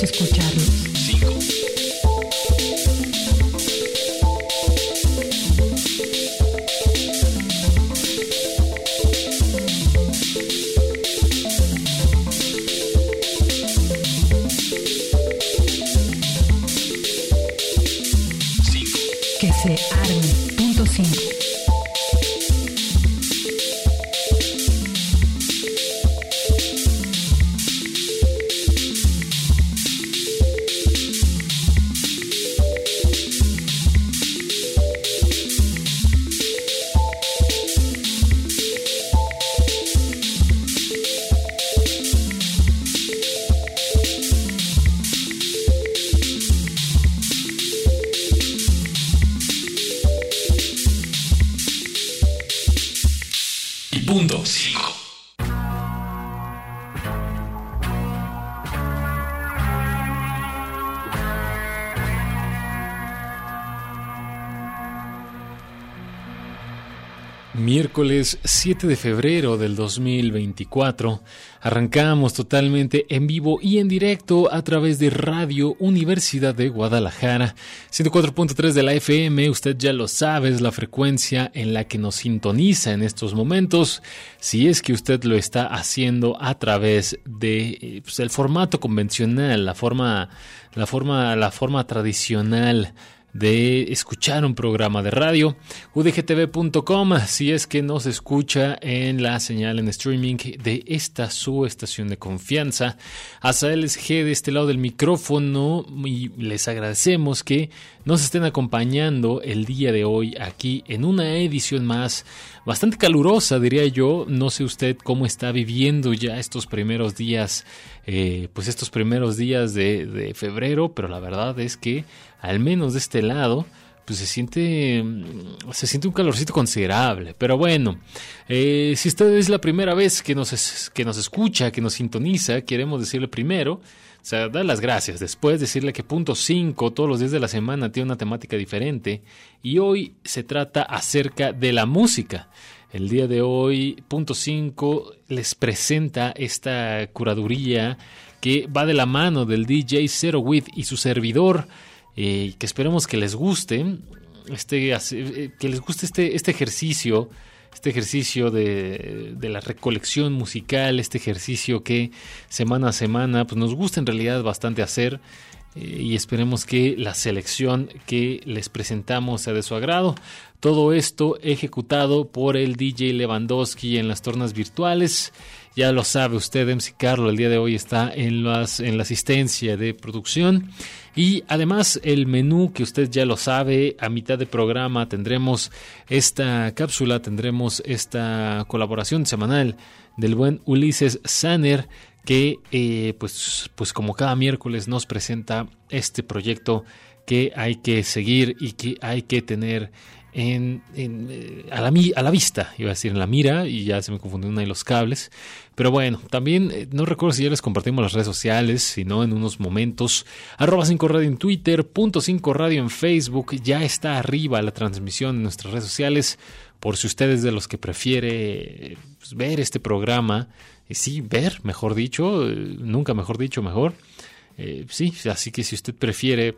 escucharlos. 5. Que se arme. Punto 5. Punto 5. Miércoles 7 de febrero del 2024, arrancamos totalmente en vivo y en directo a través de Radio Universidad de Guadalajara, 104.3 de la FM, usted ya lo sabe, es la frecuencia en la que nos sintoniza en estos momentos, si es que usted lo está haciendo a través de el formato convencional, la forma tradicional de escuchar un programa de radio, udgtv.com, si es que nos escucha en la señal en streaming de esta su estación de confianza. Azael G de este lado del micrófono y les agradecemos que nos estén acompañando el día de hoy aquí en una edición más bastante calurosa, diría yo. No sé usted cómo está viviendo ya estos primeros días, estos primeros días de febrero, pero la verdad es que al menos de este lado, pues se siente un calorcito considerable. Pero bueno, si usted es la primera vez que nos escucha, que nos sintoniza, queremos decirle primero, dar las gracias. Después decirle que Punto 5 todos los días de la semana tiene una temática diferente. Y hoy se trata acerca de la música. El día de hoy, Punto 5 les presenta esta curaduría que va de la mano del DJ Zero With y su servidor. Que esperemos que les guste este ejercicio de la recolección musical, este ejercicio que semana a semana pues nos gusta en realidad bastante hacer, y esperemos que la selección que les presentamos sea de su agrado. Todo esto ejecutado por el DJ Lewandowski en las tornas virtuales. Ya lo sabe usted, MC Carlo el día de hoy está en la asistencia de producción. Y además el menú, que usted ya lo sabe, a mitad de programa tendremos esta cápsula, tendremos esta colaboración semanal del buen Ulises Sanner, que pues como cada miércoles nos presenta este proyecto que hay que seguir y que hay que tener a la vista, iba a decir en la mira, y ya se me confundieron ahí los cables. Pero bueno, también no recuerdo si ya les compartimos las redes sociales, si no, en unos momentos, @5radio en Twitter, .5 radio en Facebook. Ya está arriba la transmisión en nuestras redes sociales, por si usted es de los que prefiere ver este programa, mejor dicho, nunca mejor dicho, mejor. Sí, así que si usted prefiere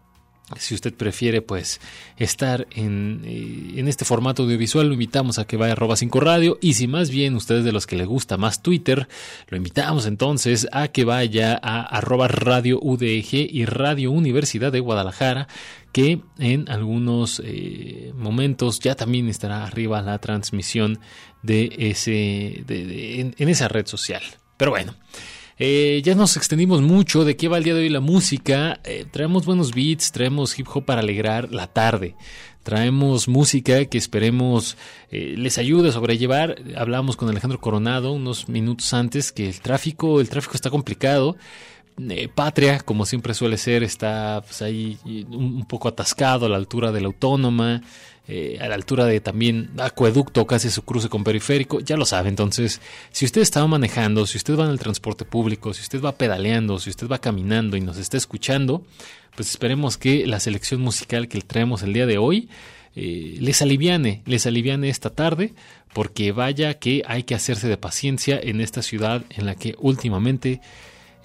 pues estar en este formato audiovisual, lo invitamos a que vaya a @5radio, y si más bien usted es de los que le gusta más Twitter, lo invitamos entonces a que vaya a @Radio UDG y Radio Universidad de Guadalajara, que en algunos momentos ya también estará arriba la transmisión de en esa red social. Pero bueno, ya nos extendimos mucho. ¿De qué va el día de hoy la música? Traemos buenos beats, traemos hip hop para alegrar la tarde, traemos música que esperemos les ayude a sobrellevar. Hablamos con Alejandro Coronado unos minutos antes que el tráfico está complicado. Patria, como siempre suele ser, está pues ahí un poco atascado a la altura de la Autónoma, a la altura de también Acueducto, casi su cruce con Periférico, ya lo sabe. Entonces, si usted está manejando, si usted va en el transporte público, si usted va pedaleando, si usted va caminando y nos está escuchando, pues esperemos que la selección musical que traemos el día de hoy les aliviane esta tarde, porque vaya que hay que hacerse de paciencia en esta ciudad en la que últimamente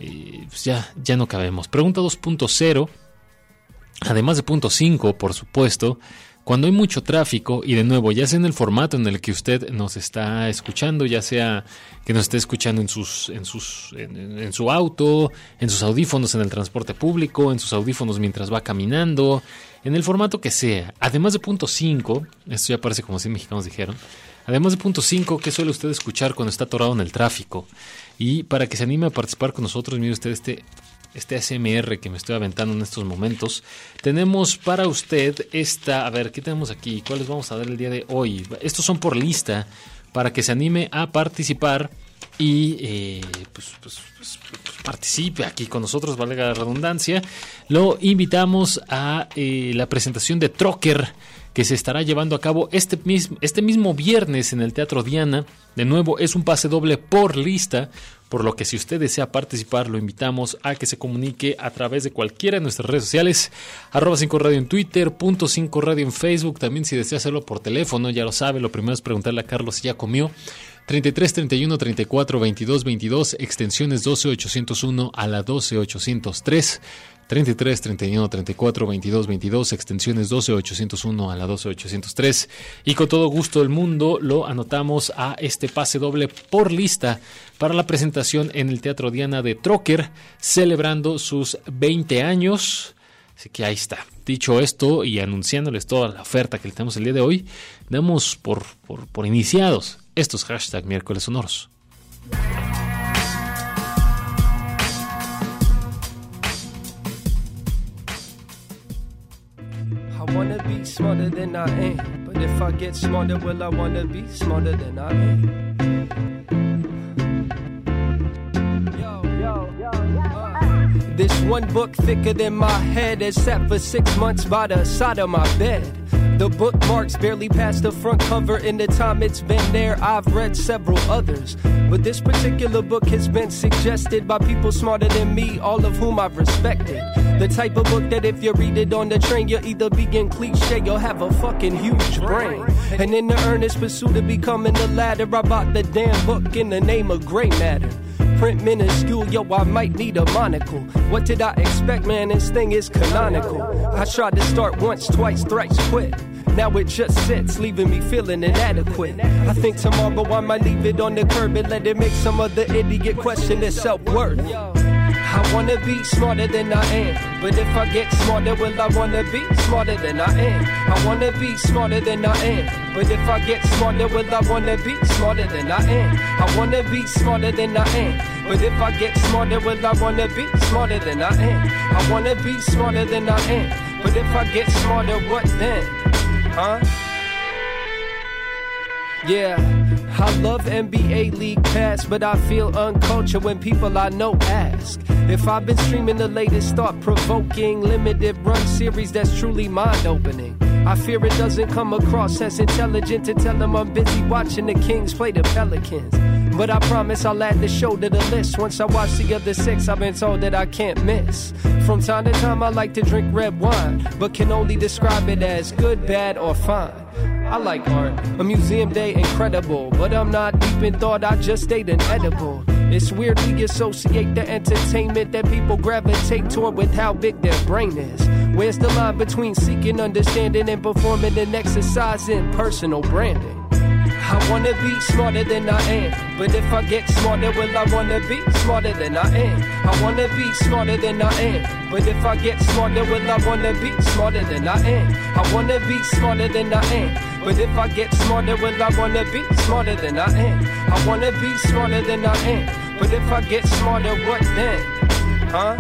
pues ya no cabemos. Pregunta 2.0, además de punto 5, por supuesto, cuando hay mucho tráfico, y de nuevo, ya sea en el formato en el que usted nos está escuchando, ya sea que nos esté escuchando en su auto, en sus audífonos en el transporte público, en sus audífonos mientras va caminando, en el formato que sea. Además de punto 5, esto ya parece como si mexicanos dijeron, además de punto 5, ¿qué suele usted escuchar cuando está atorado en el tráfico? Y para que se anime a participar con nosotros, mire usted este ASMR que me estoy aventando en estos momentos. Tenemos para usted a ver, ¿qué tenemos aquí? ¿Cuáles vamos a dar el día de hoy? Estos son por lista para que se anime a participar y pues participe aquí con nosotros, valga la redundancia. Lo invitamos a la presentación de Trocker, que se estará llevando a cabo este mismo viernes en el Teatro Diana. De nuevo, es un pase doble por lista, por lo que si usted desea participar, lo invitamos a que se comunique a través de cualquiera de nuestras redes sociales, @5radio en Twitter, .5radio en Facebook. También si desea hacerlo por teléfono, ya lo sabe, lo primero es preguntarle a Carlos si ya comió. 33 31 34 22 22, extensiones 12801 a la 12803. 33 31 34 22 22, extensiones 12801 a la 12803, y con todo gusto del mundo lo anotamos a este pase doble por lista para la presentación en el Teatro Diana de Trocker, celebrando sus 20 años. Así que ahí está. Dicho esto y anunciándoles toda la oferta que le tenemos el día de hoy, damos por iniciados estos hashtag miércoles sonoros. I wanna be smarter than I am, but if I get smarter, will I wanna be smarter than I am? This one book thicker than my head has sat for 6 months by the side of my bed. The bookmarks barely past the front cover. In the time it's been there, I've read several others. But this particular book has been suggested by people smarter than me, all of whom I've respected. The type of book that if you read it on the train, you'll either begin cliche, you'll have a fucking huge brain. And in the earnest pursuit of becoming the latter, I bought the damn book in the name of gray matter. Print minuscule, yo, I might need a monocle. What did I expect, man? This thing is canonical. I tried to start once, twice, thrice, quit. Now it just sits, leaving me feeling inadequate. I think tomorrow I might leave it on the curb and let it make some other idiot question their self-worth. I wanna be smarter than I am, but if I get smarter, will I wanna be smarter than I am? I wanna be smarter than I am, but if I get smarter, will I wanna be smarter than I am? I wanna be smarter than I am, but if I get smarter, will I wanna be smarter than I am? I wanna be smarter than I am, but if I get smarter, what then? Huh? Yeah, I love NBA League Pass, but I feel uncultured when people I know ask if I've been streaming the latest thought-provoking limited run series that's truly mind-opening. I fear it doesn't come across as intelligent to tell them I'm busy watching the Kings play the Pelicans. But I promise I'll add the show to the list. Once I watch the other 6, I've been told that I can't miss. From time to time I like to drink red wine, but can only describe it as good, bad, or fine. I like art, a museum day incredible, but I'm not deep in thought, I just ate an edible. It's weird we associate the entertainment that people gravitate toward with how big their brain is. Where's the line between seeking understanding and performing an exercise in personal branding? I wanna be smarter than I am, but if I get smarter, will I wanna be smarter than I am? I wanna be smarter than I am, but if I get smarter, will I wanna be smarter than I am? I wanna be smarter than I am, but if I get smarter, will I wanna be smarter than I am? I wanna be smarter than I am, but if I get smarter, what then? Huh?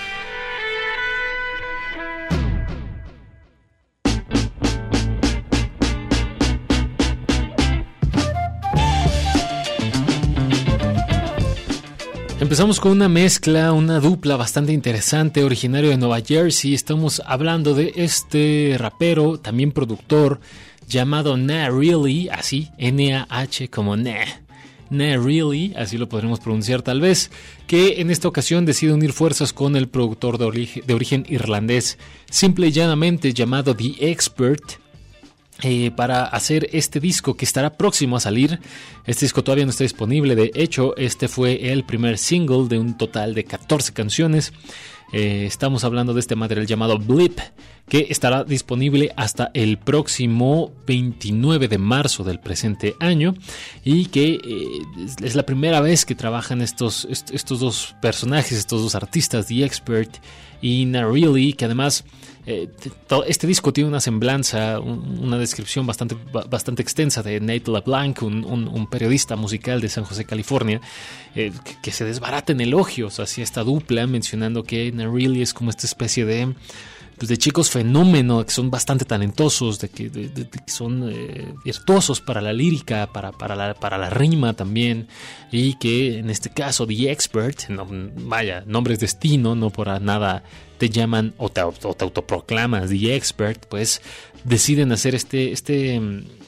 Empezamos con una mezcla, una dupla bastante interesante, originario de Nueva Jersey. Estamos hablando de este rapero, también productor, llamado Nah Really, así, N-A-H como Nah Really, así lo podremos pronunciar tal vez, que en esta ocasión decide unir fuerzas con el productor de origen irlandés, simple y llanamente llamado The Expert, para hacer este disco que estará próximo a salir. Este disco todavía no está disponible, de hecho este fue el primer single de un total de 14 canciones. Estamos hablando de este material llamado Blip, que estará disponible hasta el próximo 29 de marzo del presente año, y que es la primera vez que trabajan estos dos personajes, estos dos artistas, The Expert y Nareally, que además este disco tiene una semblanza, una descripción bastante extensa de Nate LeBlanc, un periodista musical de San José, California, que se desbarata en elogios hacia esta dupla, mencionando que Nareally es como esta especie de chicos fenómeno, que son bastante talentosos, de que son virtuosos para la lírica, para la rima también, y que en este caso The Expert, nombres destino, no por nada te llaman o te autoproclamas The Expert, pues deciden hacer este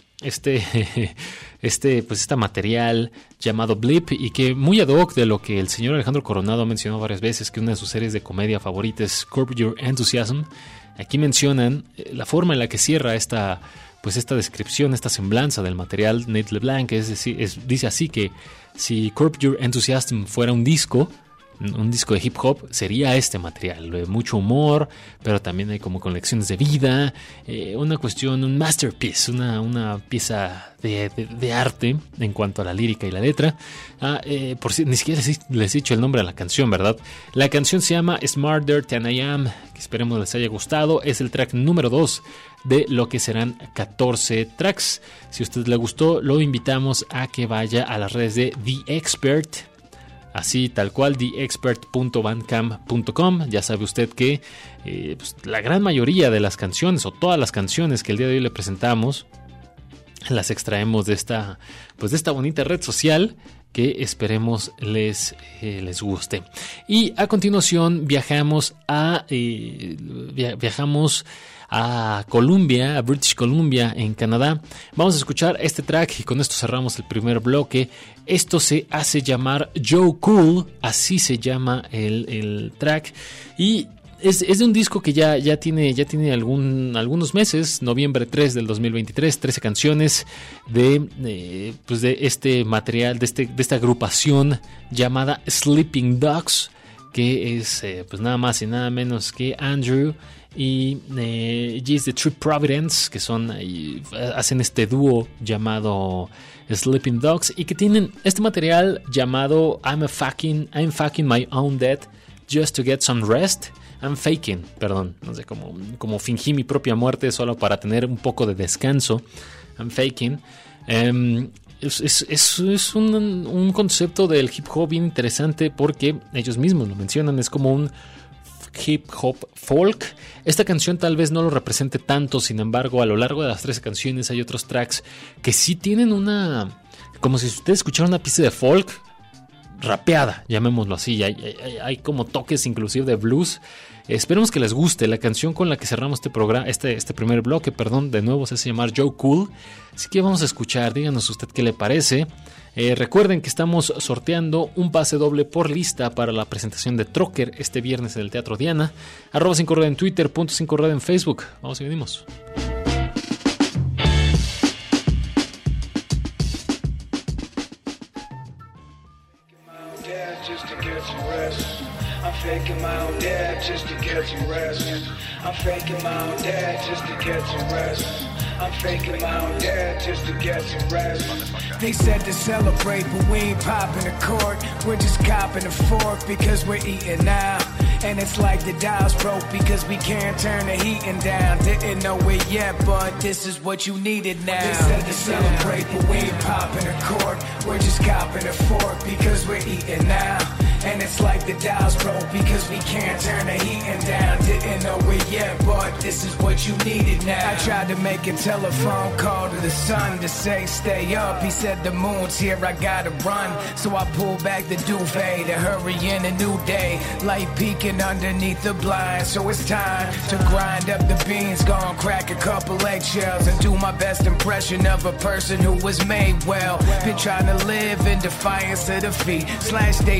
material llamado Blip, y que muy ad hoc de lo que el señor Alejandro Coronado ha mencionado varias veces, que una de sus series de comedia favoritas es Curb Your Enthusiasm. Aquí mencionan la forma en la que cierra esta descripción, esta semblanza del material Nate LeBlanc, dice así que si Curb Your Enthusiasm fuera un disco de hip hop, sería este material, mucho humor, pero también hay como conexiones de vida, una cuestión, un masterpiece, una pieza de arte en cuanto a la lírica y la letra. Por si ni siquiera les he dicho el nombre de la canción, ¿verdad? La canción se llama Smarter Than I Am, que esperemos les haya gustado. Es el track número 2 de lo que serán 14 tracks. Si a usted le gustó, lo invitamos a que vaya a las redes de The Expert, así tal cual, theexpert.bandcamp.com. Ya sabe usted que la gran mayoría de las canciones, o todas las canciones que el día de hoy le presentamos, las extraemos de esta bonita red social, que esperemos les guste. Y a continuación viajamos a Columbia, a British Columbia, en Canadá. Vamos a escuchar este track y con esto cerramos el primer bloque. Esto se hace llamar Joe Cool, así se llama el track, y es de un disco que ya tiene algunos meses, noviembre 3 del 2023, 13 canciones de este material, de esta agrupación llamada Sleeping Dogs, que es nada más y nada menos que Andrew y G's The True Providence, que hacen este dúo llamado Sleeping Dogs, y que tienen este material llamado I'm fucking my own death just to get some rest. I'm faking, perdón, no sé, como fingí mi propia muerte solo para tener un poco de descanso. I'm faking. Es un concepto del hip hop bien interesante, porque ellos mismos lo mencionan, es como un hip hop folk. Esta canción tal vez no lo represente tanto, sin embargo, a lo largo de las 13 canciones hay otros tracks que sí tienen como si usted escuchara una pieza de folk rapeada, llamémoslo así. Hay como toques inclusive de blues. Esperemos que les guste. La canción con la que cerramos este primer bloque, de nuevo se hace llamar Joe Cool, así que vamos a escuchar. Díganos usted qué le parece. Recuerden que estamos sorteando un pase doble por lista para la presentación de Trocker este viernes en el Teatro Diana. @5red en Twitter, .5red en Facebook. Vamos y venimos. I'm faking my own death just to get some rest. I'm faking my own death just to get some rest. I'm faking my own death just to get some rest. They said to celebrate, but we ain't popping the cork. We're just copping a fork because we're eating now. And it's like the dial's broke because we can't turn the heating down. Didn't know it yet, but this is what you needed now. They said to celebrate, but we ain't popping a cork. We're just copping a fork because we're eating now. And it's like the dial's broke because we can't turn the heating down. Didn't know it yet, but this is what you needed now. I tried to make a telephone call to the sun to say stay up. He said the moon's here, I gotta run. So I pulled back the duvet to hurry in a new day. Light peeking underneath the blinds, so it's time to grind up the beans. Gonna crack a couple eggshells and do my best impression of a person who was made well. Been trying to live in defiance of defeat. Slash David Sling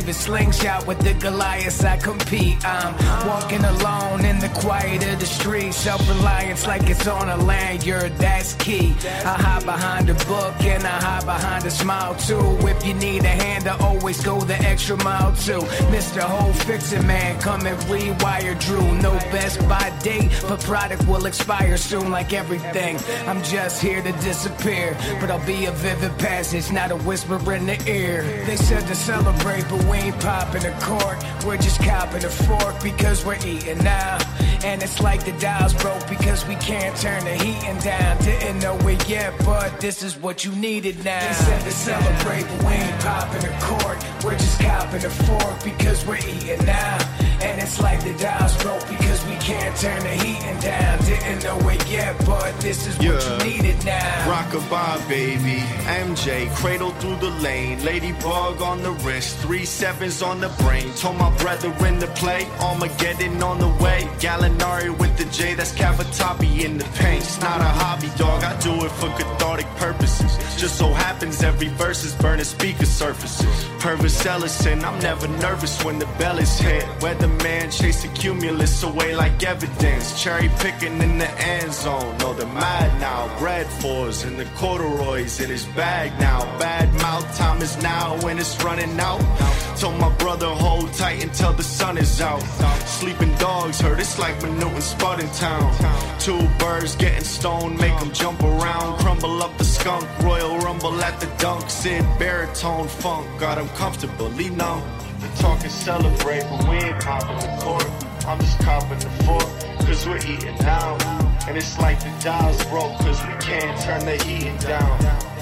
slingshot with the Goliaths I compete. I'm walking alone in the quiet of the street. Self-reliance like it's on a lanyard, that's key. I hide behind a book and I hide behind a smile too. If you need a hand, I always go the extra mile too. Mr. Whole Fixin' Man, come and rewire Drew. No best by date, but product will expire soon like everything. I'm just here to disappear, but I'll be a vivid passage, not a whisper in the ear. They said to celebrate, but we ain't popping a cork. We're just copping a fork because we're eating now. And it's like the dial's broke because we can't turn the heating down. Didn't know it yet, but this is what you needed now. They said to celebrate, but we ain't popping a cork. We're just copping a fork because we're eating now. And it's like the dial's broke because we can't turn the heating down. Didn't know it yet, but this is what you needed now. Rockabye, baby. MJ, cradle through the lane. Ladybug on the wrist, 3 sevens on the brain. Told my brethren to play, Armageddon on the way. Gallinari with the J, that's Cavatappi in the paint. It's not a hobby, dog, I do it for cathartic purposes. Just so happens every verse is burning speaker surfaces. Purvis Ellison, I'm never nervous when the bell is hit. Weatherman chase the cumulus away like evidence. Cherry picking in the end zone, no they're mad now. Red fours and the corduroys in his bag now. Bad mouth, time is now when it's running out. Told my brother hold tight until the sun is out. Sleeping dogs heard it's like Manhattan Spud in town. 2 birds getting stoned, make them jump around. Crumble up the skunk, royal rumble at the dunk. Sid baritone funk, got him comfortably numb. We talking celebrate, but we ain't popping the cork. I'm just copping the fork, cause we're eating now. And it's like the dial's broke, cause we can't turn the heating down.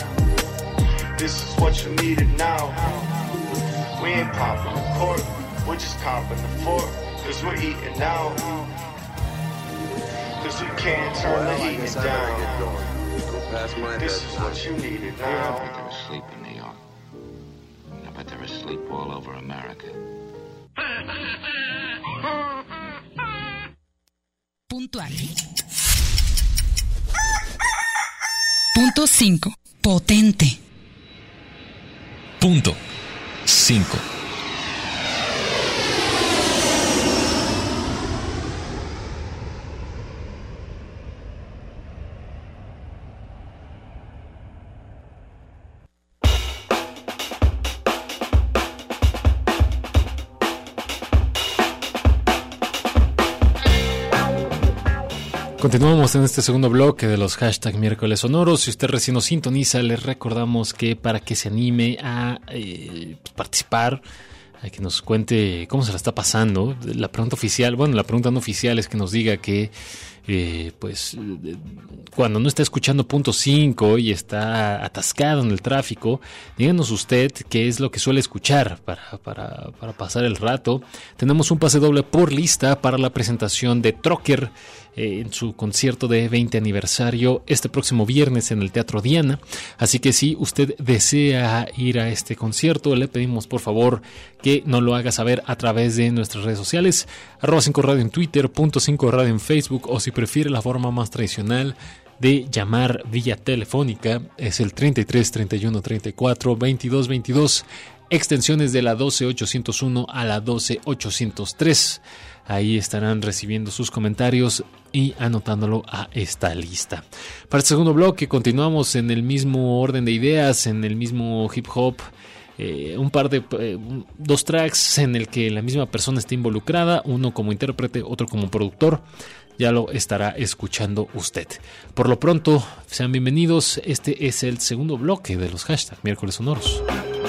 This is what you needed now. We ain't popping the cork, we're just copping the fork, cause we're eating now. Cause we can't turn the heating down. This is what you needed now. I bet they're asleep in New York. I bet they're asleep all over America. Puntual. Punto 5. Potente. Punto 5. Continuamos en este segundo bloque de los hashtag miércoles sonoros. Si usted recién nos sintoniza, les recordamos que para que se anime a participar, a que nos cuente cómo se la está pasando, la pregunta oficial, bueno, la pregunta no oficial es que nos diga que cuando no está escuchando punto 5 y está atascado en el tráfico, díganos usted qué es lo que suele escuchar para pasar el rato. Tenemos un pase doble por lista para la presentación de Trocker en su concierto de 20 aniversario este próximo viernes en el Teatro Diana. Así que si usted desea ir a este concierto, le pedimos por favor que nos lo haga saber a través de nuestras redes sociales, @5radio en Twitter, .5radio en Facebook, o si prefiere la forma más tradicional de llamar vía telefónica, es el 33 31 34 22 22, extensiones de la 12801 a la 12803. Ahí estarán recibiendo sus comentarios y anotándolo a esta lista. Para el segundo bloque continuamos en el mismo orden de ideas, en el mismo hip hop. Dos tracks en el que la misma persona está involucrada, uno como intérprete, otro como productor. Ya lo estará escuchando usted. Por lo pronto, sean bienvenidos. Este es el segundo bloque de los hashtag miércoles sonoros.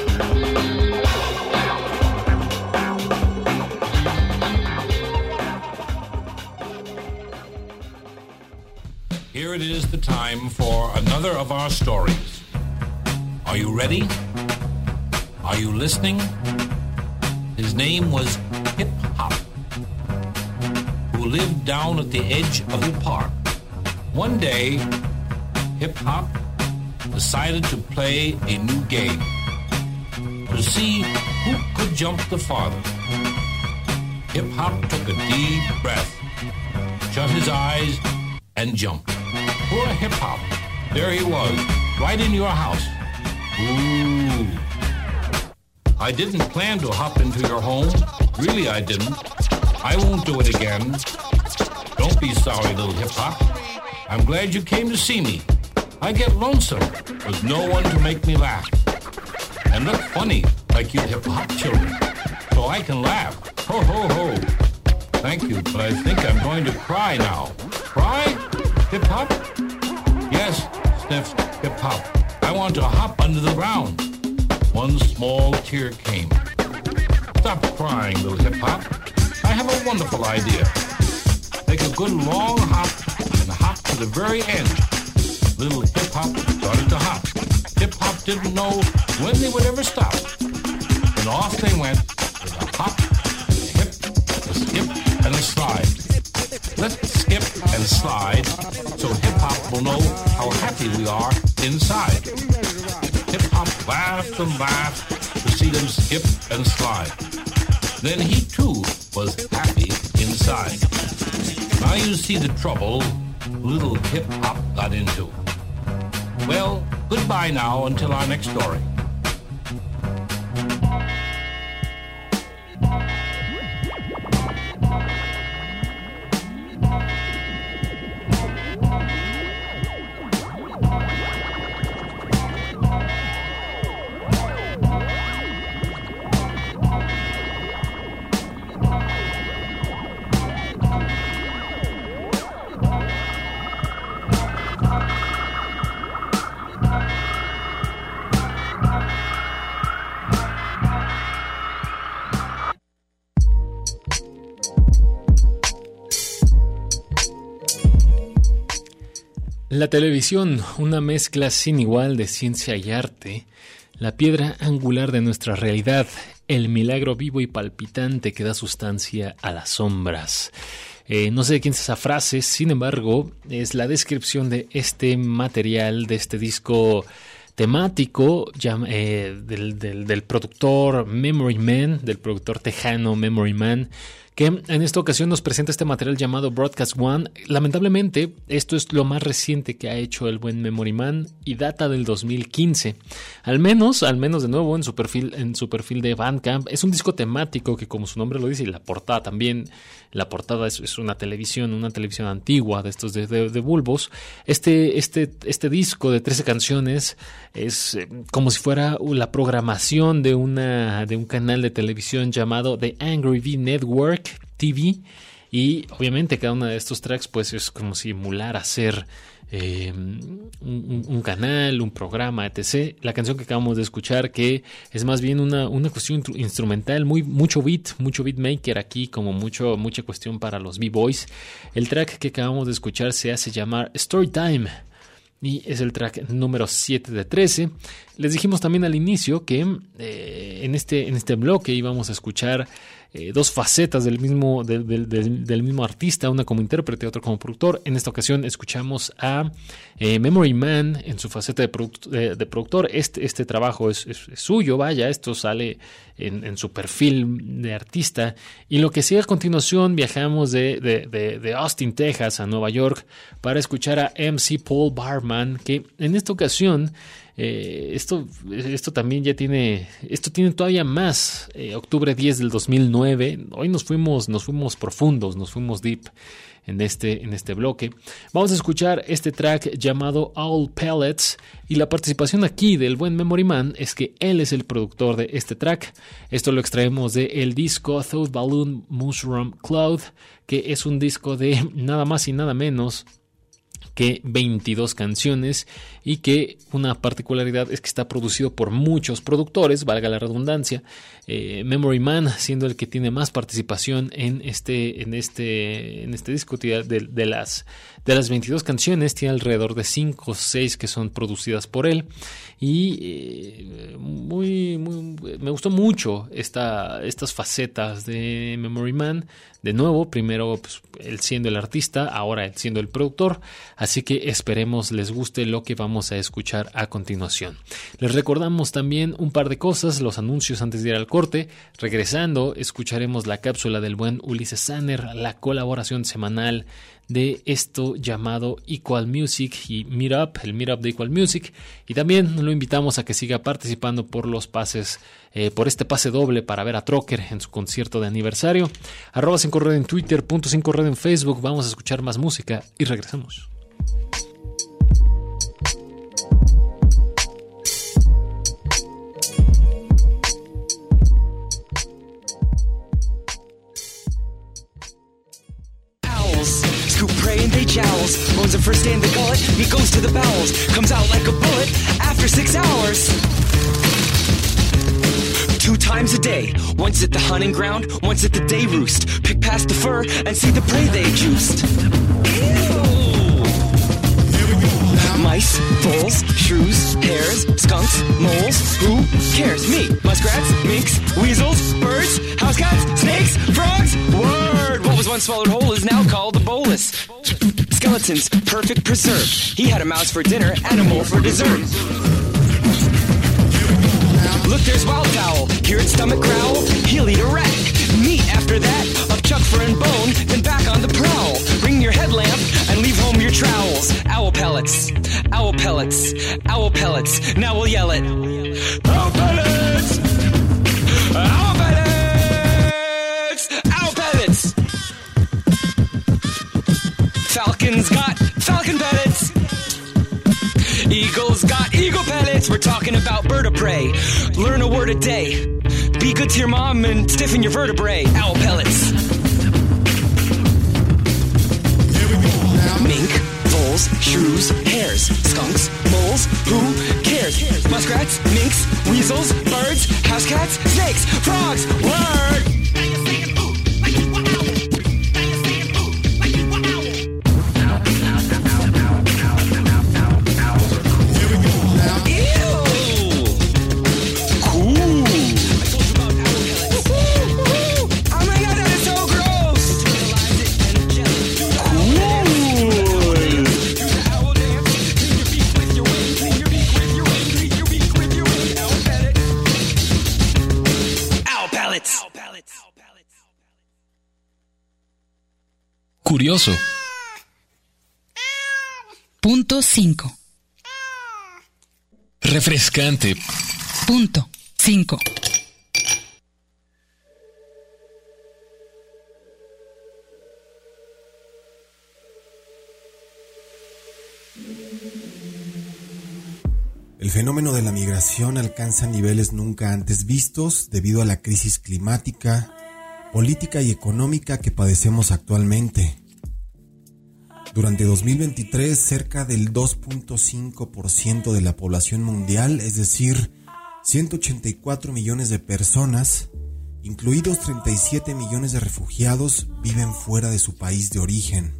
Here it is the time for another of our stories. Are you ready? Are you listening? His name was Hip Hop, who lived down at the edge of the park. One day, Hip Hop decided to play a new game to see who could jump the farthest. Hip Hop took a deep breath, shut his eyes, and jumped. Poor Hip Hop, there he was, right in your house. Ooh. I didn't plan to hop into your home. Really, I didn't. I won't do it again. Don't be sorry, little hip-hop. I'm glad you came to see me. I get lonesome with no one to make me laugh. And look funny like you hip-hop children. So I can laugh. Ho, ho, ho. Thank you, but I think I'm going to cry now. Cry? Hip-hop? Yes, sniffs hip-hop. I want to hop under the ground. One small tear came. Stop crying, little hip-hop. I have a wonderful idea. Take a good long hop and hop to the very end. Little hip-hop started to hop. Hip-hop didn't know when they would ever stop. And off they went with a hop, a hip, a skip, and a slide. Let's skip and slide so hip-hop will know how happy we are inside. Hip-hop laughed and laughed to see them skip and slide. Then he too was happy inside. Now you see the trouble little hip-hop got into. Well, goodbye now until our next story. La televisión, una mezcla sin igual de ciencia y arte, la piedra angular de nuestra realidad, el milagro vivo y palpitante que da sustancia a las sombras. No sé de quién es esa frase, sin embargo, es la descripción de este material, de este disco temático del productor Memory Man, del productor tejano Memory Man, que en esta ocasión nos presenta este material llamado Broadcast One. Lamentablemente, esto es lo más reciente que ha hecho el buen Memory Man y data del 2015. Al menos de nuevo en su perfil de Bandcamp. Es un disco temático que, como su nombre lo dice, y la portada también. La portada es una televisión antigua de estos de bulbos. Este disco de 13 canciones es como si fuera la programación de un canal de televisión llamado The Angry V Network TV, y obviamente cada uno de estos tracks pues es como si emulara ser un canal, un programa, etc. La canción que acabamos de escuchar, que es más bien una cuestión instrumental, mucho beatmaker aquí, como mucha cuestión para los b-boys. El track que acabamos de escuchar se hace llamar Storytime y es el track número 7 de 13. Les dijimos también al inicio que en este bloque íbamos a escuchar dos facetas del mismo artista, una como intérprete, otra como productor. En esta ocasión escuchamos a Memory Man en su faceta de productor. Este trabajo es suyo, vaya, esto sale en su perfil de artista. Y lo que sigue a continuación, viajamos de Austin, Texas a Nueva York para escuchar a MC Paul Barman, que en esta ocasión esto también ya tiene todavía más. Octubre 10 del 2009. Hoy nos fuimos profundos, nos fuimos deep en este bloque. Vamos a escuchar este track llamado All Pellets, y la participación aquí del buen Memory Man es que él es el productor de este track. Esto lo extraemos del disco Thought Balloon Mushroom Cloud, que es un disco de nada más y nada menos que 22 canciones, y que una particularidad es que está producido por muchos productores, valga la redundancia. Memory Man siendo el que tiene más participación en este disco. De las 22 canciones tiene alrededor de 5 o 6 que son producidas por él, y me gustó mucho estas facetas de Memory Man. De nuevo, primero pues, él siendo el artista, ahora él siendo el productor. Así así que esperemos les guste lo que vamos a escuchar a continuación. Les recordamos también un par de cosas, los anuncios antes de ir al corte. Regresando, escucharemos la cápsula del buen Ulises Sanner, la colaboración semanal de esto llamado Equal Music y Meetup, el Meetup de Equal Music, y también lo invitamos a que siga participando por los pases, por este pase doble para ver a Trocker en su concierto de aniversario. @5red en Twitter, .5red en Facebook. Vamos a escuchar más música y regresamos. Scoop prey and they jowls. Bones at first in the gullet. He goes to the bowels. Comes out like a bullet after 6 hours. 2 times a day. Once at the hunting ground, once at the day roost. Pick past the fur and see the prey they juiced. Ew. Mice, voles, shrews, hares, skunks, moles. Who cares? Me. Muskrats, minks, weasels, birds, house cats, snakes, frogs. Word! What was once swallowed whole is now called a bolus. Skeletons, perfect preserve. He had a mouse for dinner and a mole for dessert. Look, there's wildfowl. Hear its stomach growl. He'll eat a rat. Meat after that of chuck, fur, and bone. Then back on the prowl. Bring your headlamp and leave home your trowels. Owl pellets. Owl pellets. Owl pellets. Now we'll yell it. Owl pellets! Owl pellets! Owl pellets! Falcons got falcon pellets. Eagles got eagle pellets. We're talking about bird of prey. Learn a word a day. Be good to your mom and stiffen your vertebrae. Owl pellets. Mink, voles, shrews, hares, skunks, moles. Who cares? Muskrats, minks, weasels, birds, house cats, snakes, frogs. Word! Curioso. Punto 5. Refrescante. Punto 5. El fenómeno de la migración alcanza niveles nunca antes vistos debido a la crisis climática, política y económica que padecemos actualmente. Durante 2023, cerca del 2.5% de la población mundial, es decir, 184 millones de personas, incluidos 37 millones de refugiados, viven fuera de su país de origen.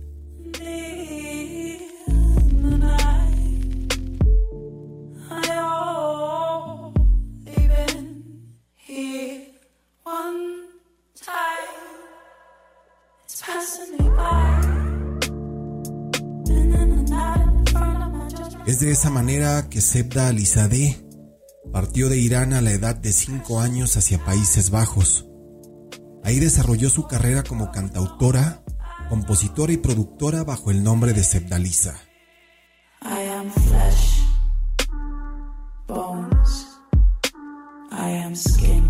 Es de esa manera que Sebda Alizadeh partió de Irán a la edad de 5 años hacia Países Bajos. Ahí desarrolló su carrera como cantautora, compositora y productora bajo el nombre de Sebdalisa. I am flesh, bones, I am skin,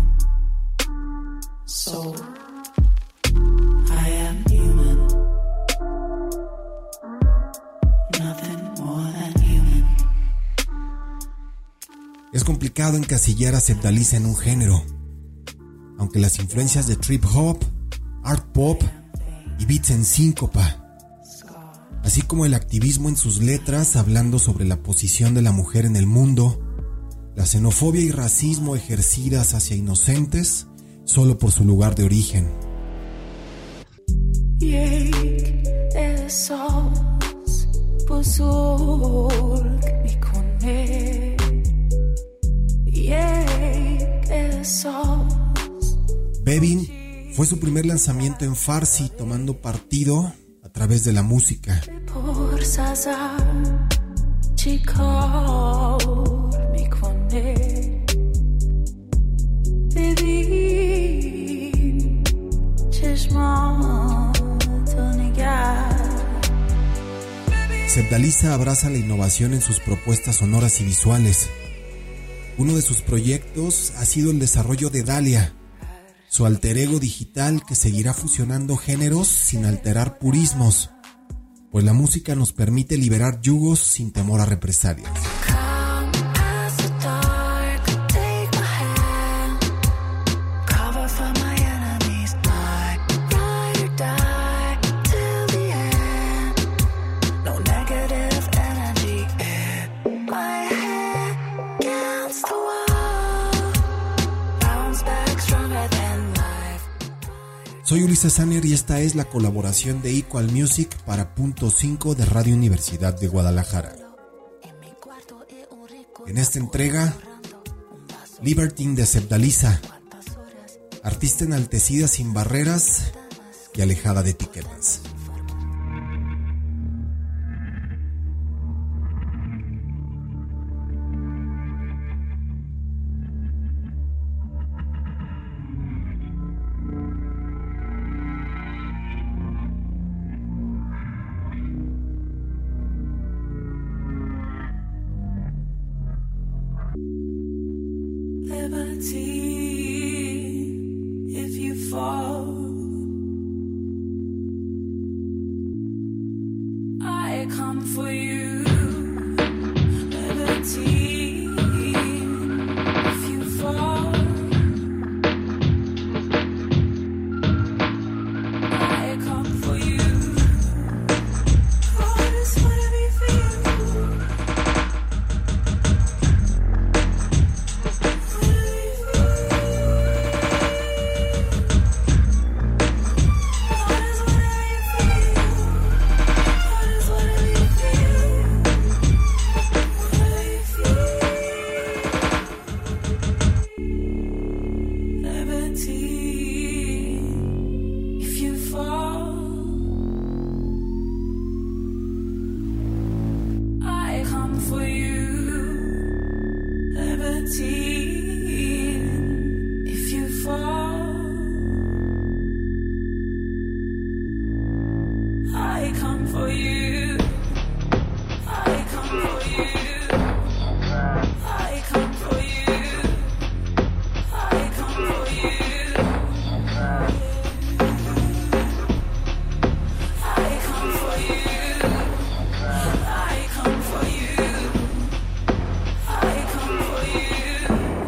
soul, I am human, nothing more than human. Es complicado encasillar a Sebdalisa en un género, aunque las influencias de trip hop, art pop y beats en síncopa, así como el activismo en sus letras hablando sobre la posición de la mujer en el mundo, la xenofobia y racismo ejercidas hacia inocentes solo por su lugar de origen. Bevin fue su primer lanzamiento en Farsi, tomando partido a través de la música. سازم چی کار میکنه ببین چشماتو نگر. Sebdaliza abraza la innovación en sus propuestas sonoras y visuales. Uno de sus proyectos ha sido el desarrollo de Dalia, su alter ego digital que seguirá fusionando géneros sin alterar purismos, pues la música nos permite liberar yugos sin temor a represalias. Soy Ulises Sanner y esta es la colaboración de Equal Music para Punto 5 de Radio Universidad de Guadalajara. En esta entrega, Libertine de Sebdaliza, artista enaltecida sin barreras y alejada de etiquetas. If you fall, I come for you. Liberty, if you fall, I come for you. Oh, I just wanna be for you. I come for you.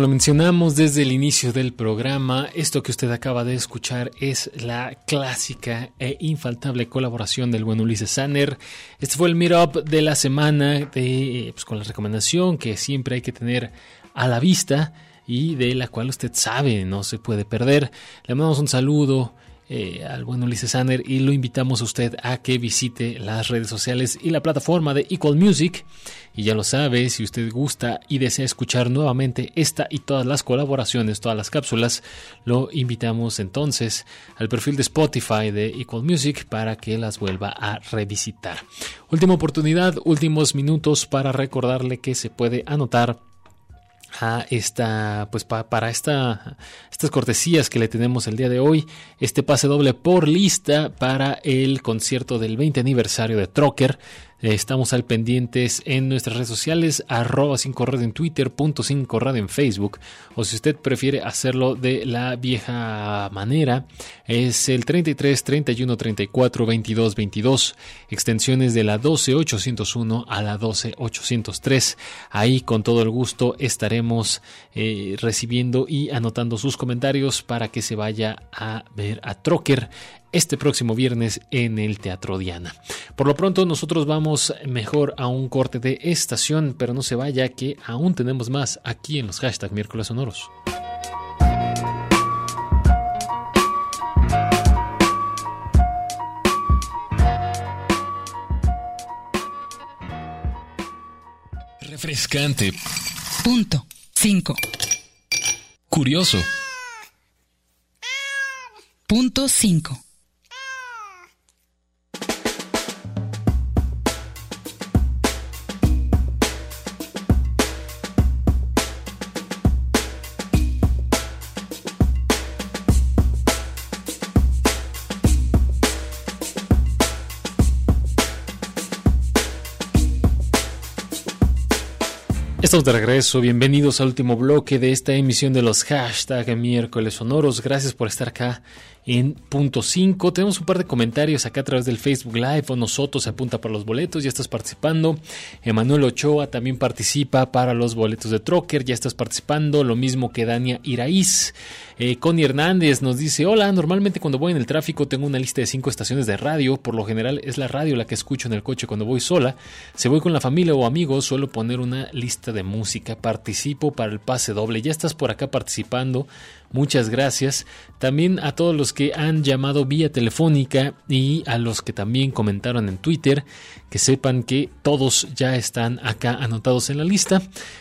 lo mencionamos desde el inicio del programa, esto que usted acaba de escuchar es la clásica e infaltable colaboración del buen Ulises Sanner. Este fue el Meetup de la semana con la recomendación que siempre hay que tener a la vista y de la cual usted sabe no se puede perder. Le mandamos un saludo al buen Ulises Sanner y lo invitamos a usted a que visite las redes sociales y la plataforma de Equal Music. Y ya lo sabe, si usted gusta y desea escuchar nuevamente esta y todas las colaboraciones, todas las cápsulas, lo invitamos entonces al perfil de Spotify de Equal Music para que las vuelva a revisitar. Última oportunidad, últimos minutos para recordarle que se puede anotar a para estas cortesías que le tenemos el día de hoy, este pase doble por lista para el concierto del 20 aniversario de Trocker. Estamos al pendientes en nuestras redes sociales, @5radio en Twitter, .5radio en Facebook, o si usted prefiere hacerlo de la vieja manera, es el 33 31 34 22 22, extensiones de la 12801 a la 12803. Ahí con todo el gusto estaremos recibiendo y anotando sus comentarios para que se vaya a ver a Trocker este próximo viernes en el Teatro Diana. Por lo pronto nosotros vamos mejor a un corte de estación, pero no se vaya que aún tenemos más aquí en los hashtag Miércoles Sonoros. Refrescante. Punto 5. Curioso. Punto 5. Estamos de regreso, bienvenidos al último bloque de esta emisión de los hashtag Miércoles Sonoros. Gracias por estar acá en Punto 5. Tenemos un par de comentarios acá a través del Facebook Live. Nosotros se apunta para los boletos, ya estás participando. Emanuel Ochoa también participa para los boletos de Trocker, ya estás participando. Lo mismo que Dania Iraíz. Connie Hernández nos dice: hola, normalmente cuando voy en el tráfico tengo una lista de 5 estaciones de radio. Por lo general es la radio la que escucho en el coche cuando voy sola. Si voy con la familia o amigos suelo poner una lista de música. Participo para el pase doble. Ya estás por acá participando. Muchas gracias. También a todos los que han llamado vía telefónica y a los que también comentaron en Twitter, que sepan que todos ya están acá anotados en la lista.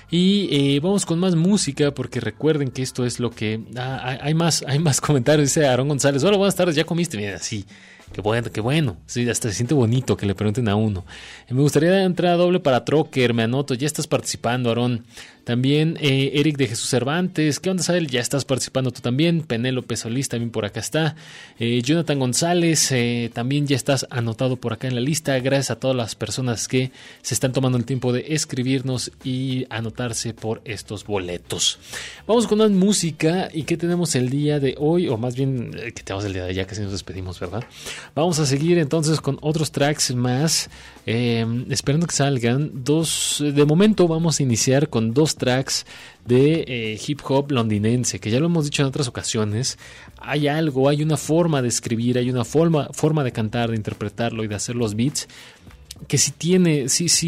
Y vamos con más música, porque recuerden que esto es lo que... hay más comentarios, dice Aarón González. Hola, buenas tardes, ¿ya comiste? Mira, sí. Qué bueno. Sí, hasta se siente bonito que le pregunten a uno. Me gustaría dar entrada doble para Trocker, me anoto. Ya estás participando, Aarón. También Eric de Jesús Cervantes. ¿Qué onda, Sael? Ya estás participando tú también. Penélope Solís también por acá está. Jonathan González, también ya estás anotado por acá en la lista. Gracias a todas las personas que se están tomando el tiempo de escribirnos y anotarse por estos boletos. Vamos con más música. ¿Y qué tenemos el día de hoy? O más bien, ¿qué tenemos el día de hoy? Ya casi nos despedimos, ¿verdad? Vamos a seguir entonces con otros tracks más, esperando que salgan dos. De momento vamos a iniciar con 2 tracks de hip hop londinense, que ya lo hemos dicho en otras ocasiones. Hay una forma de escribir, hay una forma de cantar, de interpretarlo y de hacer los beats que sí tiene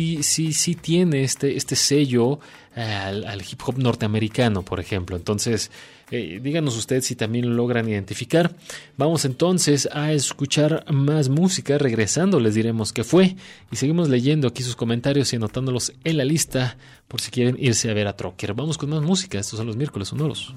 este sello al hip hop norteamericano, por ejemplo. Entonces, díganos ustedes si también lo logran identificar. Vamos entonces a escuchar más música. Regresando les diremos qué fue y seguimos leyendo aquí sus comentarios y anotándolos en la lista por si quieren irse a ver a Trocker. Vamos con más música. Estos son los Miércoles Sonoros.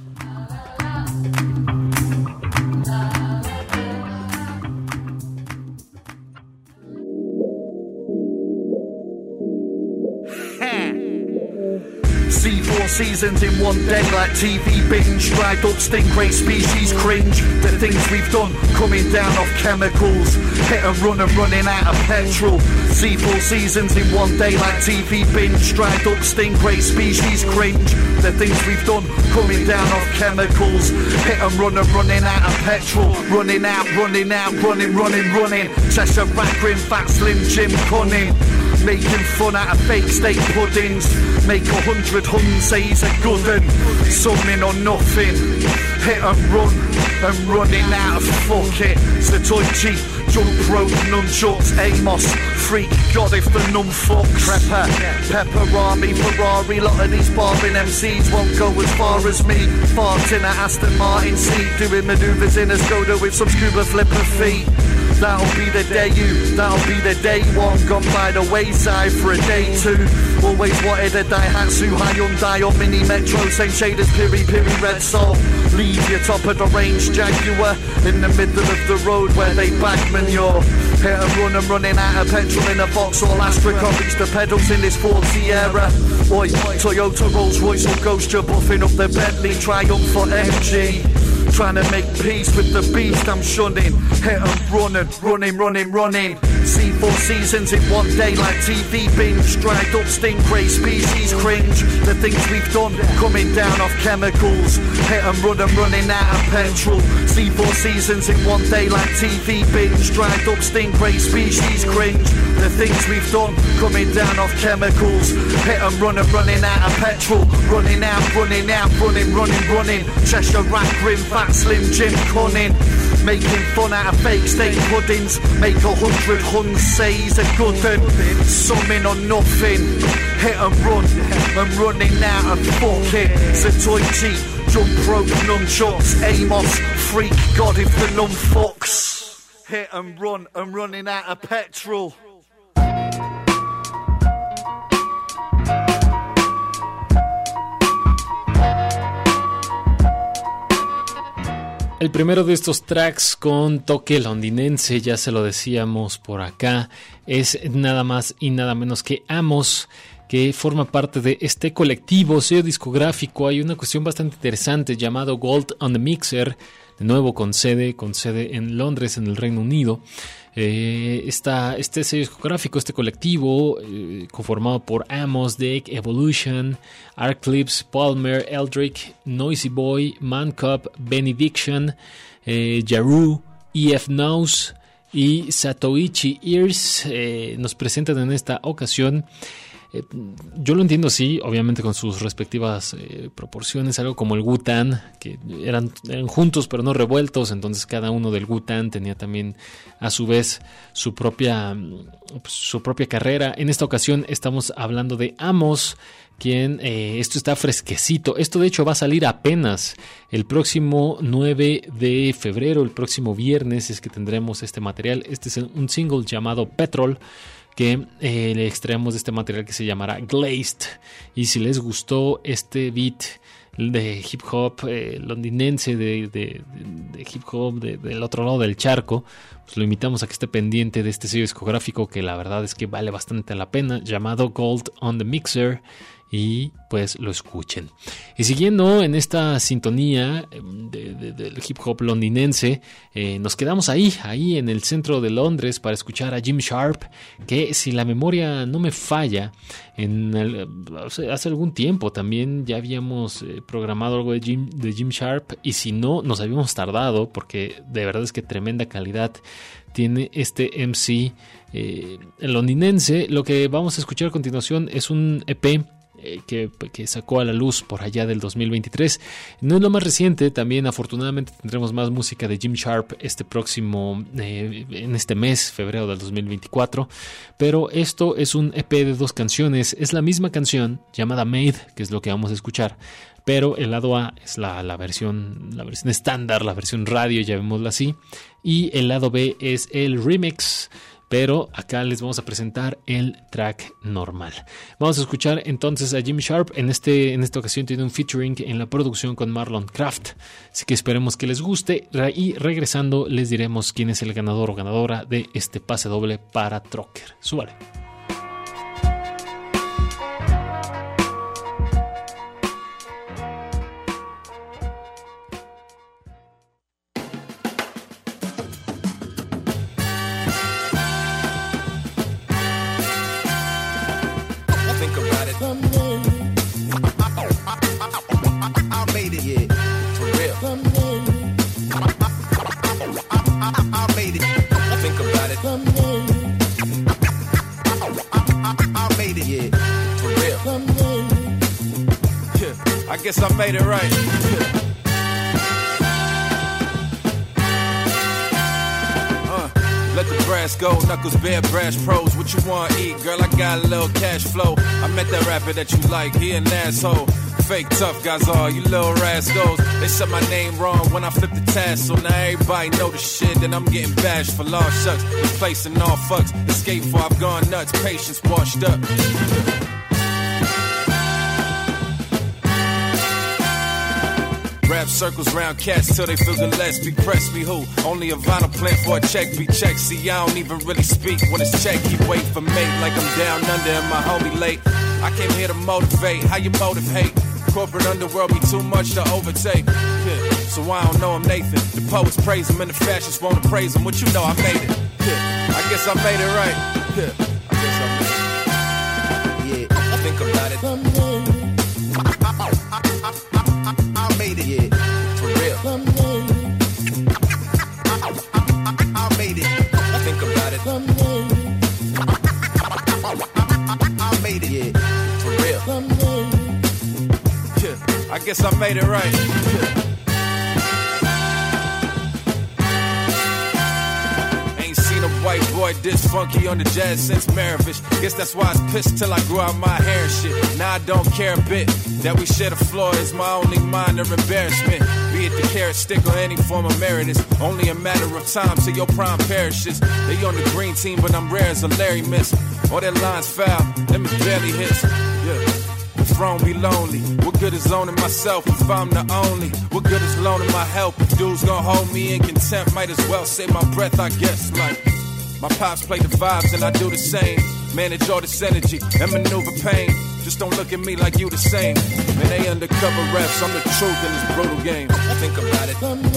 C4 seasons in one day like TV binge. Dried up stingray species cringe. The things we've done coming down off chemicals. Hit and running out of petrol. C4 seasons in one day like TV binge. Dried up stingray species cringe. The things we've done coming down off chemicals. Hit and running out of petrol. Running. Cheshire Rackrin, Fat Slim Jim Cunning. Making fun out of fake steak puddings. Make 100 Huns say he's a good un. Something or nothing. Hit and run. And running out of fuck it. Satoichi, jump rope, nunchucks, Amos, freak, God if the numb fucks. Pepperami, Ferrari, lot of these barbing MCs won't go as far as me. Farting at Aston Martin seat, doing manoeuvres in a Skoda with some scuba flipper feet. That'll be the day that'll be the day one. Gone by the wayside for a day two. Always wanted a Daihatsu, Hyundai or Mini Metro. Same shade as Piri Red Soul. Leave your top of the range Jaguar in the middle of the road where they bag manure. Hit and run, I'm running out of petrol in a Vauxhall Astra. Can't reach the pedals in this Ford Sierra. Oi, Toyota Rolls Royce or Ghost, you're buffing up the Bentley Triumph for MG. Trying to make peace with the beast I'm shunning. Hit and running. C4 seasons in one day like TV binge. Dried up stingray species cringe. The things we've done coming down off chemicals. Hit and running out of petrol. C4 seasons in one day like TV binge. Dried up stingray species cringe. The things we've done coming down off chemicals. Hit and running out of petrol. Running. Cheshire Rat Grim, Fat Slim Jim Cunning. Making fun out of fake steak puddings. Make 100 Huns say he's a good un. Something or nothing. Hit and run. I'm running out of fuck it. Satoichi, jump rope, nunchucks, Amos, freak, God if the numb fucks. Hit and run. I'm running out of petrol. El primero de estos tracks con toque londinense, ya se lo decíamos por acá, es nada más y nada menos que Amos, que forma parte de este colectivo sello discográfico. Hay una cuestión bastante interesante llamado Gold on the Mixer, de nuevo con sede en Londres, en el Reino Unido. Este sello discográfico, este colectivo, conformado por Amos, Dake, Evolution, Arclips, Palmer, Eldrick, Noisy Boy, Mancub, Benediction, Yaru, EF Knows y Satoichi Ears, nos presentan en esta ocasión. Yo lo entiendo así, obviamente con sus respectivas proporciones, algo como el Wu-Tang, que eran juntos pero no revueltos, entonces cada uno del Wu-Tang tenía también a su vez su propia carrera. En esta ocasión estamos hablando de Amos, quien esto está fresquecito. Esto de hecho va a salir apenas el próximo 9 de febrero, el próximo viernes es que tendremos este material. Este es un single llamado Petrol, que le extraemos de este material que se llamará Glazed. Y si les gustó este beat de hip hop londinense, de hip hop del otro lado del charco, pues lo invitamos a que esté pendiente de este sello discográfico que la verdad es que vale bastante la pena, llamado Gold on the Mixer, y pues lo escuchen. Y siguiendo en esta sintonía del hip hop londinense, nos quedamos ahí en el centro de Londres para escuchar a Jim Sharp, que si la memoria no me falla, hace algún tiempo también ya habíamos programado algo de Jim Sharp, y si no, nos habíamos tardado, porque de verdad es que tremenda calidad tiene este MC londinense. Lo que vamos a escuchar a continuación es un EP que sacó a la luz por allá del 2023. No es lo más reciente, también afortunadamente tendremos más música de Jim Sharp este próximo en este mes, febrero del 2024, pero esto es un EP de 2 canciones. Es la misma canción llamada Made, que es lo que vamos a escuchar, pero el lado A es la versión estándar, la versión radio, llamémosla así, y el lado B es el remix, pero acá les vamos a presentar el track normal. Vamos a escuchar entonces a Jim Sharp. En esta ocasión tiene un featuring en la producción con Marlon Craft, así que esperemos que les guste, y regresando les diremos quién es el ganador o ganadora de este pase doble para Trocker. Súbale. guess I made it right. Let the brass go, knuckles bare, brash pros. What you want to eat, girl? I got a little cash flow. I met that rapper that you like, he an asshole. Fake tough guys all, you little rascals. They said my name wrong when I flipped the tassel. Now everybody know the shit, and I'm getting bashed for lost shucks. Replacing all fucks, escape for I've gone nuts. Patience washed up. Rap circles round cats till they feel the less. Be pressed, be who? Only a vinyl plant for a check, be checked. See, I don't even really speak when it's check. Keep wait for mate like I'm down under and my homie late. I came here to motivate. How you motivate? Corporate underworld be too much to overtake. Yeah. So I don't know I'm Nathan. The poets praise him and the fascists won't praise him. What you know, I made it. Yeah. I guess I made it right. Yeah. I guess I made it. Yeah. Think about it. I made it, yeah, for real. I made it. Think about it. I made it, yeah, for real. Yeah, I guess I made it right. Yeah. White boy this funky on the jazz since Maravich. Guess that's why I was pissed till I grew out my hair and shit. Now I don't care a bit. That we share the floor is my only minor embarrassment. Be it the carrot stick or any form of merit, it's only a matter of time till your prime perishes. They on the green team, but I'm rare as a Larry miss. All their lines foul, them is barely hits. Yeah. The throne be lonely. What good is owning myself if I'm the only? What good is loaning my help if dudes gon' hold me in contempt? Might as well save my breath, I guess. Like, my pops play the vibes and I do the same. Manage all this energy and maneuver pain. Just don't look at me like you the same. Man, they undercover refs, I'm the truth in this brutal game. Think about it.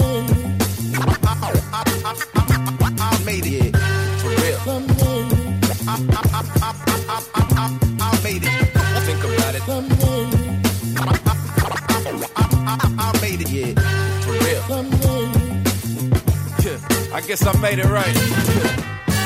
I made it, yeah, for real. I made it. Think about it. I made it, yeah, for real. Yeah, I guess I made it right. Yeah.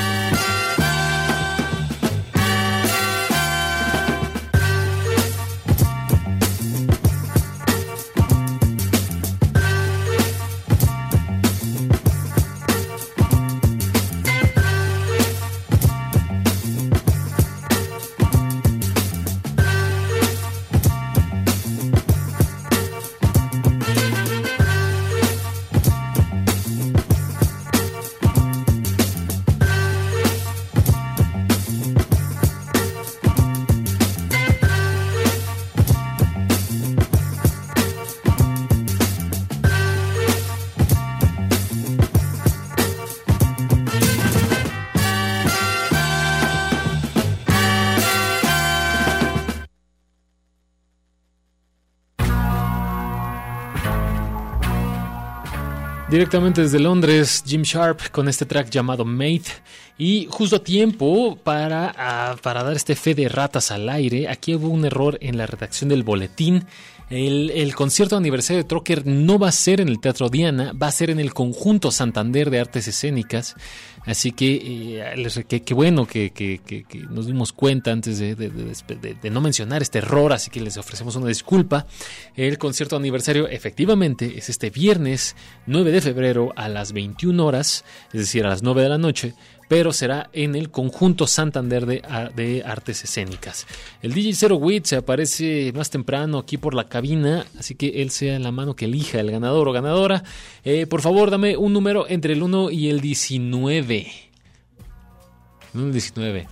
Directamente desde Londres, Jim Sharp con este track llamado Made. Y justo a tiempo para dar este fe de ratas al aire. Aquí hubo un error en la redacción del boletín. El concierto de aniversario de Trocker no va a ser en el Teatro Diana, va a ser en el Conjunto Santander de Artes Escénicas. Así que qué bueno que nos dimos cuenta antes de no mencionar este error, así que les ofrecemos una disculpa. El concierto de aniversario efectivamente es este viernes 9 de febrero a las 21 horas, es decir, a las 9 de la noche, pero será en el Conjunto Santander de Artes Escénicas. El DJ Zero Wit se aparece más temprano aquí por la cabina, así que él sea la mano que elija el ganador o ganadora. Por favor, dame un número entre el 1 y el 19. No el 19.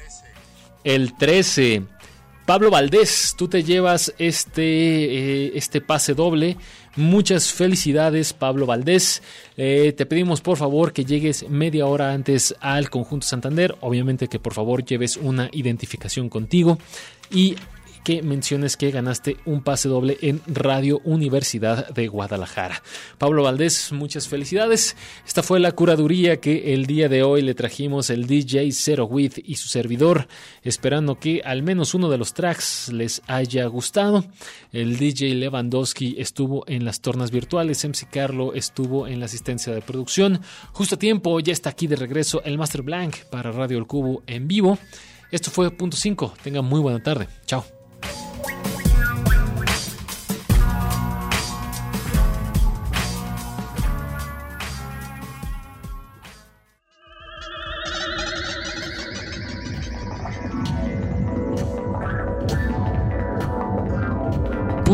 El 13. Pablo Valdés, tú te llevas este pase doble. Muchas felicidades, Pablo Valdés. Te pedimos por favor que llegues media hora antes al Conjunto Santander. Obviamente que por favor lleves una identificación contigo y que menciones que ganaste un pase doble en Radio Universidad de Guadalajara. Pablo Valdés, muchas felicidades. Esta fue la curaduría que el día de hoy le trajimos el DJ Zero With y su servidor, esperando que al menos uno de los tracks les haya gustado. El DJ Lewandowski estuvo en las tornas virtuales, MC Carlo estuvo en la asistencia de producción. Justo a tiempo, ya está aquí de regreso el Master Blank para Radio El Cubo en vivo. Esto fue Punto 5. Tengan muy buena tarde. Chao.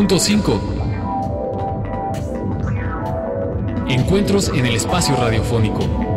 Punto 5. Encuentros en el espacio radiofónico.